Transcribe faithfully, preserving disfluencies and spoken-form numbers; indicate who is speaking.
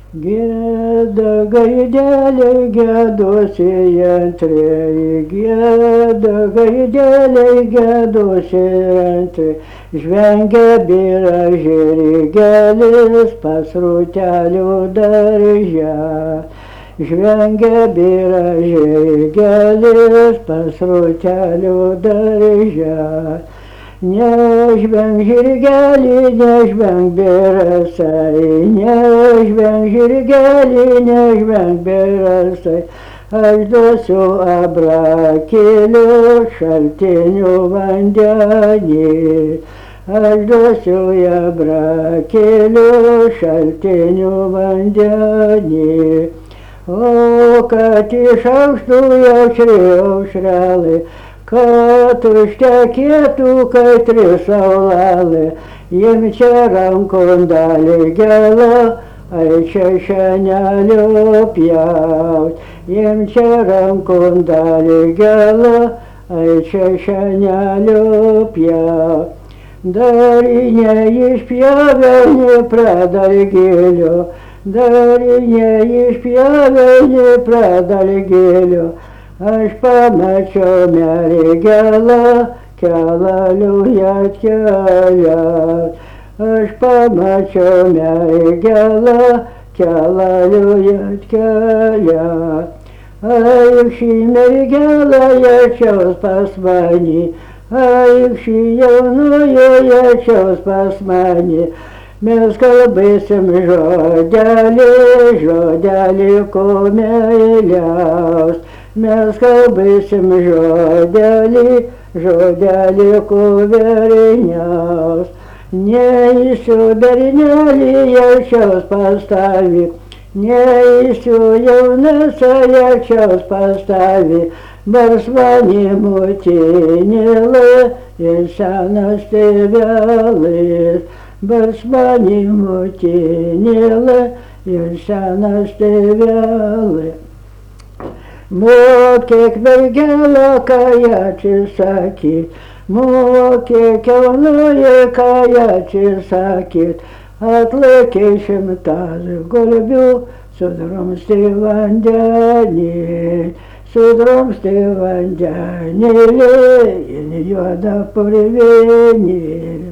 Speaker 1: Gėda gaideliai gėdosi antrieji, gėda gaideliai gėdosi antrieji, žvengia byra žirgelis pas rūtelių daržą. Žvengia byra žirgelis pas rūtelių daržą. Nežvenk žirgeli, nežvenk birasai, nežvenk žirgeli, nežvenk birasai, aš duosiu abrakėlių šaltinių vandenį, aš duosiu abrakėlių šaltinių vandenį. O kad išauštų jaučri aušrelai, kad užtekėtų kaitri saulelė, jiem čia rankon dalį gėlą, ai čia šienelio pjaut. Jiem čia rankon dalį gėlą, ai čia šienelio pjaut. Dar neišpjavę nepradalgėlio, dar neišpjavę nepradalgėlio, aš pamačiau mergelą, kelaliu atkeliat. Aš pamačiau mergelą, kelaliu atkeliat. Ai, šį mergelą jačiaus pas mani, ai, šį jaunojo jačiaus pas mani. Mes kalbėsim žodelį, žodelį ko meiliaus. Mes kalbėsim žodelį, žodelį ko veriniaus. Neįsiu bernelį jačiaus pastavį, neįsiu jaunasa jačiaus pastavį, barsmani motinėlė ir senas tėvelis. Barsmani motinėlė ir senas tėvelis. Mokėk mergelę, ką ją atsisakyt, mokėk jaunoji, ką ją atsisakyt, atlaikė šimtas gulbių, sudrumsti vandenį, sudrumsti vandenėlį ir juodą purvynėlį.